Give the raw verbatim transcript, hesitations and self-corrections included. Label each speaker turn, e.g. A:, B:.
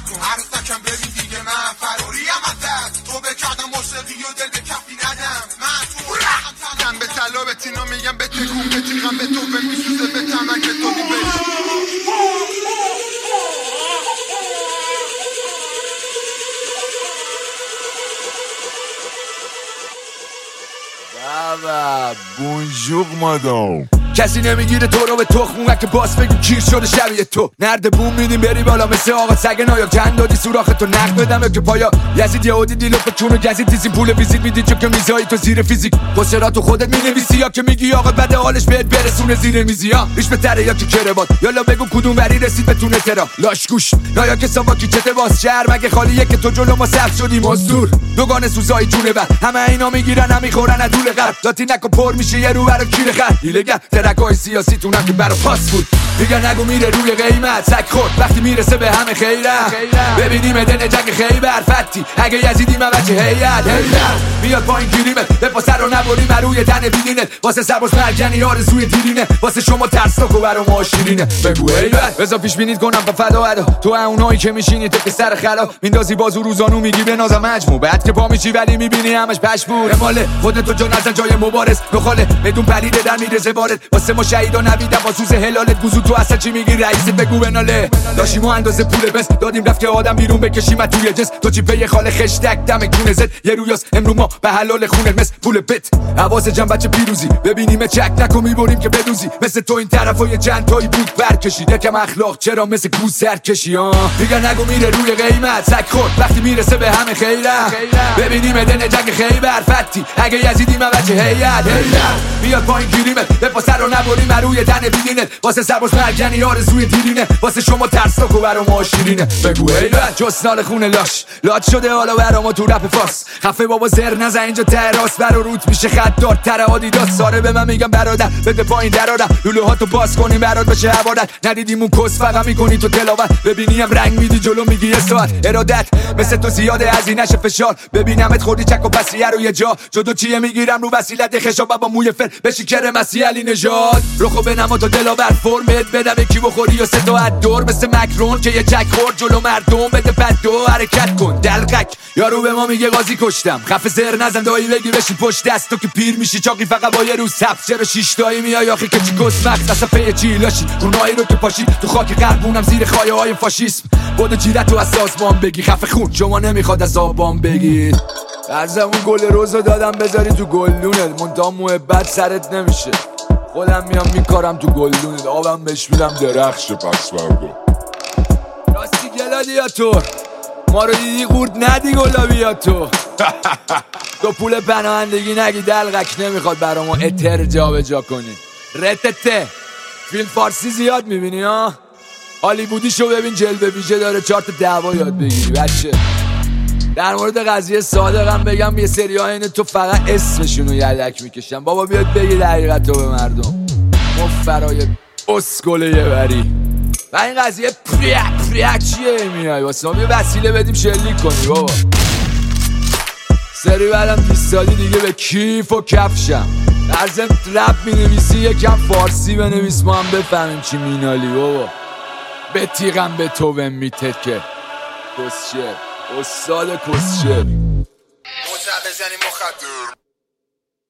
A: کن عروسکم ببین دیگه من فراریم ازت تو بکردم موسیقی و دل به کفی ندم من تو رختم به طلا به تینا میگم به تکون به تیغم به تو به میسوزه به تمک تو بی
B: بابا بونجوق مادام کسی نمیگیره تو رو به تخمون که باس بگو کیر شده شبیه تو نرد بوم میدیم بری بالا مثل آقا سگ نایاک چند دادی سوراخ تو نقد بدم که پایا یزید یهودی دیلو به چونو گزید دیزیم پول ویزیت میدی چون که میزایی تو زیر فیزیک خسرا تو خودت مینویسی یا که میگی آقا بده حالش بهت برسونه زیر میزی ها ریش بهتره یا که کروات یالا بگو کدوم وری رسید بتونه ترا لاش گوش نایاک ساواکی چته باز شهر مگه خالیه که تو جلو ما سبز شدی مزدور دوگانه سوزای جونه بر همه اینا میگیرن هم میخورن از طول قرب لاتی نکو پر میشه یه رو برا کیر خر ایلگر ترکای سیاسی تو نکو برا پاس بود دیگه نگو میره روی قیمت سگ خورد وقتی میرسه به همه خیرم ببینیم دن جنگ خیبر فتی اگه یزیدی من بچه هیئت میاد پایین گیریمه به پاسه رو نبریم روی تن بیدینه واسه سرباز مرگنی آرزوی دیرینه واسه شما ترسناک و برا ما شیرینه بگو هیبت بذار پیش بینید کنم با فدا ادا تو اونایی که میشینی تو که سر خلا میندازی بازو روزانو میگی به نازم مجموع بعد که پا میشی ولی میبینی همش پشمور ماله خودتو جا نزن جای مبارز نخاله بدون پریده در میرزه وارد واسه ما شهیدا نویدم با سوز هلالت گوزو تو اصلا چی میگی رئیست بگو بناله داشتیم و اندازه پول بس دادیم رفت که آدم بیرون بکشیم توی جس تو چی پی خاله خشتک دم کونه زد یه رویاس امرو ما به حلال خونه مثل پول بت حواس جمع بچه پیروزی ببینیم چک نکن میبریم که بدوزی مثل تو این طرفای چند تایی بود برکشید یکم اخلاق چرا مثل گوز سرکشی ها دیگه نگو میره روی قیمت سگ خورد وقتی میرسه به همه خیرم ببینیم دن جنگ خیبر فتی اگه یزیدی من بچه هیئت میاد پایین گیریمه به پاسه رو نبریم روی تن بیدینه واسه سرباز مرگنی آرزوی دیرینه واسه شما ترسناک و برا ما شیرینه بگو هیبت جسنال خونه لاش لات شده حالا برا ما تو رپ فارس خفه بابا زر نزن اینجا تراس برا روت میشه خطار تر آدیداس ساره به من میگم برادر بده پایین درارم لوله ها تو باز کنیم برات بشه عبادت ندیدیم اون کس فقط میکنی تو تلاوت ببینیم رنگ میدی جلو میگی یه ساعت ارادت مثل تو زیاده از این نشه فشار ببینمت خوردی چک و پسیه رو یه جا جدو چیه میگیرم رو وسیلت خشاب با موی فر بشی کر مسیح علی نژاد رخو بنما تو دلاور فرمت بدم کی بخوری یا سه تا دور مثل مکرون که یه چک خورد جلو مردم بده بد دو حرکت کن دلقک یارو به ما میگه قاضی کشتم خفه زر نزن دایی بگی بشی پشت دست تو که پیر میشی چاقی فقط با یه روز سبز چرا شیش تایی میای آخه که چی کس مغز اصلا پی چی لاشی اونایی رو که پاشی تو خاک قربونم زیر خایه های فاشیسم بود جیرت رو از سازمان بگی خفه خون شما نمیخواد از آبان بگید از اون گل روزو دادم بذاری تو گلدونت منتها محبت سرت نمیشه خودم میام میکارم تو گلدونت آبم بهش میدم درخش پس فردا راستی گلادیاتور ما رو دیدی قورد ندی گلابیاتو تو پول پناهندگی نگی دلقک نمیخواد برا ما اتر جا به جا کنی رتته فیلم فارسی زیاد میبینی ها هالیوودی شو ببین جلوه ویژه داره چهار تا دعوا یاد بگیری بچه در مورد قضیه صادقم بگم یه سری ها اینه تو فقط اسمشونو یدک میکشن بابا بیاد بگی حقیقتو به مردم مفرای اسکله یه بری و این قضیه پریک پریک چیه میای واسه ما یه وسیله بدیم شلیک کنی بابا سری بعدم دیستادی دیگه به کیف و کفشم در ضمن رپ مینویسی یکم فارسی بنویس ما هم بفهمیم چی مینالی بابا به تیغم به تو بهم میتکه کسشه استاد کسشه
A: مجب بزنی مخدر